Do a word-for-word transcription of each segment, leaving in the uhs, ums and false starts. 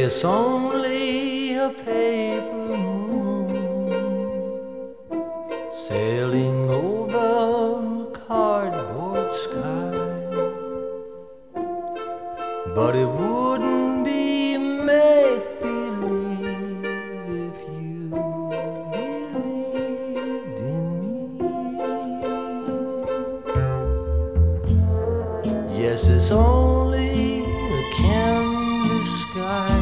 It's only a paper moon sailing over a cardboard sky, but it wouldn't be make-believe if you believed in me. Yes, it's only a canvas sky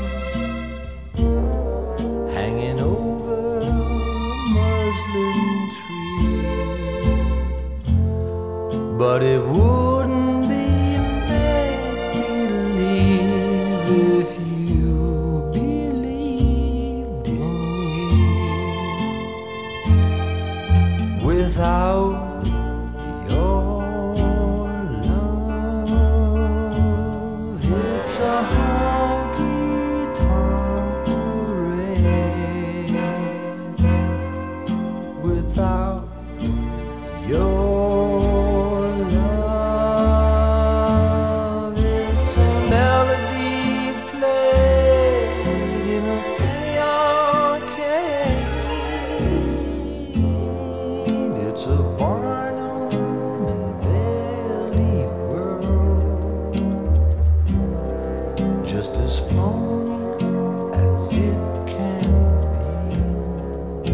hanging over a muslin tree, but it wouldn't be make-believe if you believed in me. Without your love, it's a honky-tonk parade. Without your love, it's a melody played in a penny arcade. It's a Barnum and Bailey world, just as phony as it can be,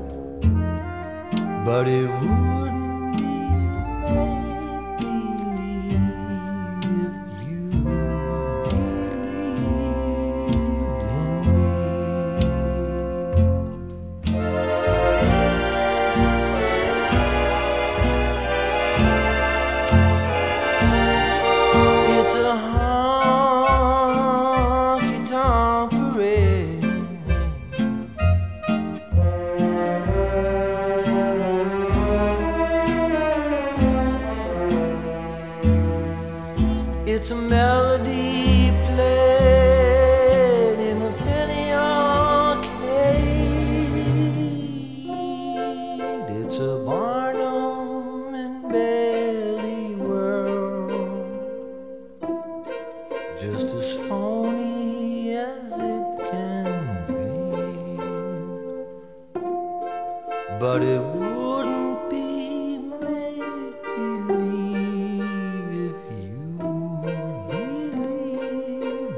but it wouldn't be make-believe if you believed in me. It's a honky-tonk parade. It's a melody played in a penny arcade. It's a Barnum and Bailey world, just as phony as it can be, but it wouldn't be make-believe if you believed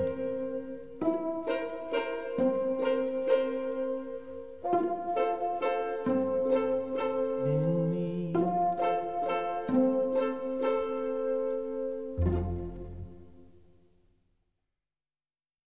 in me.